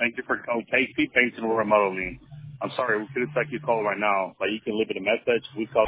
Thank you for okay. Keep painting remodeling. I'm sorry, we couldn't take your call right now, but you can leave it a message. We call